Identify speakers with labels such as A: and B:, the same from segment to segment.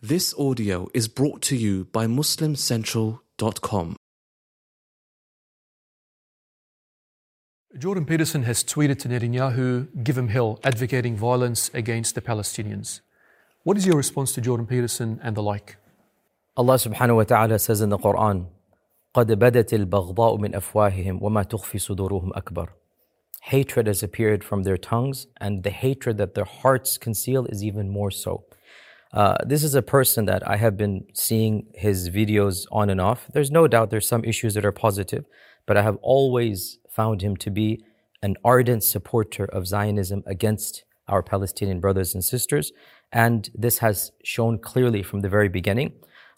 A: This audio is brought to you by MuslimCentral.com.
B: Jordan Peterson has tweeted to Netanyahu, "Give him hell," advocating violence against the Palestinians. What is your response to Jordan Peterson and the like?
C: Allah subhanahu wa ta'ala says in the Quran, قَدْ بَدَتِ الْبَغْضَاءُ مِنْ أَفْوَاهِهِمْ وَمَا تُخْفِي صُدُورُهُمْ أَكْبَرُ. Hatred has appeared from their tongues, and the hatred that their hearts conceal is even more so. This is a person that I have been seeing his videos on and off. There's no doubt there's some issues that are positive, but I have always found him to be an ardent supporter of Zionism against our Palestinian brothers and sisters. And this has shown clearly from the very beginning.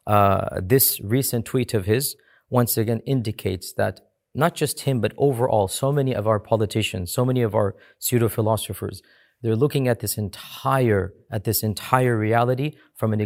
C: This recent tweet of his once again indicates that not just him, but overall, so many of our politicians, so many of our pseudo-philosophers, they're looking at this entire reality from an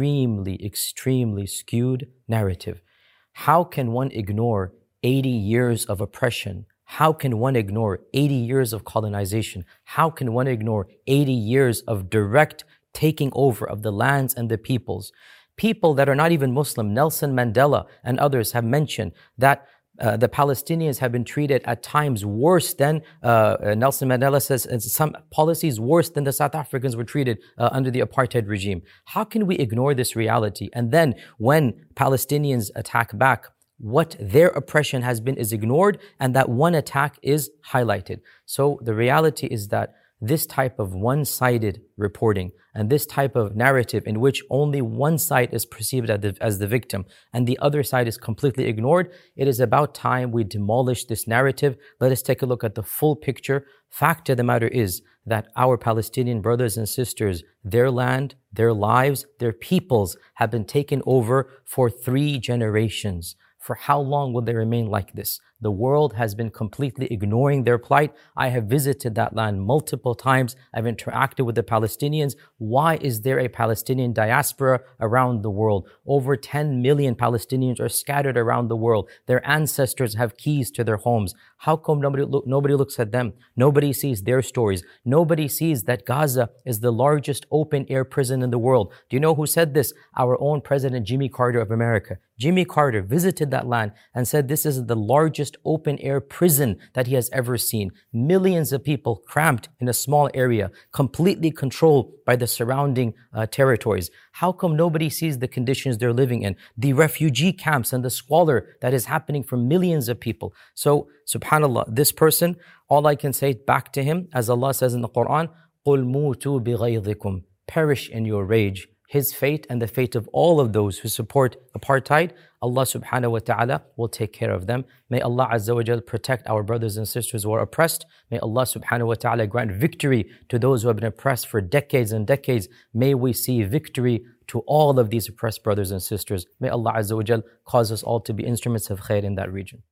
C: extremely skewed narrative. How can one ignore 80 years of oppression? How can one ignore 80 years of colonization? How can one ignore 80 years of direct taking over of the lands and the peoples? People that are not even Muslim, Nelson Mandela and others have mentioned that the Palestinians have been treated at times worse than, Nelson Mandela says, some policies worse than the South Africans were treated under the apartheid regime. How can we ignore this reality? And then when Palestinians attack back, what their oppression has been is ignored, and that one attack is highlighted. So the reality is that this type of one-sided reporting and this type of narrative in which only one side is perceived as the victim and the other side is completely ignored, it is about time we demolish this narrative. Let us take a look at the full picture. Fact of the matter is that our Palestinian brothers and sisters, their land, their lives, their peoples have been taken over for 3 generations. For how long will they remain like this? The world has been completely ignoring their plight. I have visited that land multiple times. I've interacted with the Palestinians. Why is there a Palestinian diaspora around the world? Over 10 million Palestinians are scattered around the world. Their ancestors have keys to their homes. How come nobody looks at them? Nobody sees their stories. Nobody sees that Gaza is the largest open-air prison in the world. Do you know who said this? Our own President Jimmy Carter of America. Jimmy Carter visited that land and said this is the largest open-air prison that he has ever seen. Millions of people cramped in a small area, completely controlled by the surrounding territories. How come nobody sees the conditions they're living in? The refugee camps and the squalor that is happening for millions of people. So, subhanAllah, this person, all I can say back to him, as Allah says in the Quran, قُلْ مُوتُوا بِغَيْظِكُمْ, perish in your rage. His fate and the fate of all of those who support apartheid, Allah subhanahu wa ta'ala will take care of them. May Allah Azza wa Jal protect our brothers and sisters who are oppressed. May Allah subhanahu wa ta'ala grant victory to those who have been oppressed for decades and decades. May we see victory to all of these oppressed brothers and sisters. May Allah Azza wa Jal cause us all to be instruments of khair in that region.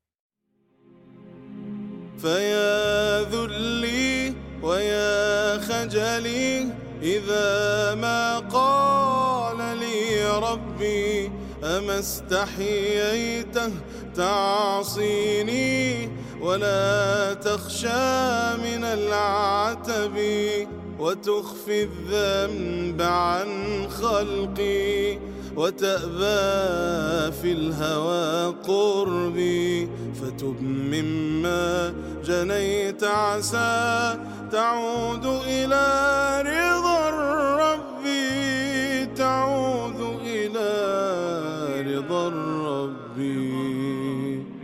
D: فيا ذلي ويا خجلي إذا ما قال لي ربي أما استحييته تعصيني ولا تخشى من العتب وتخفي الذنب عن خلقي وتأبى في الهوى قربي فتب مما جنيت عسى تعود إلى رضا الرب تعود إلى رضا الرب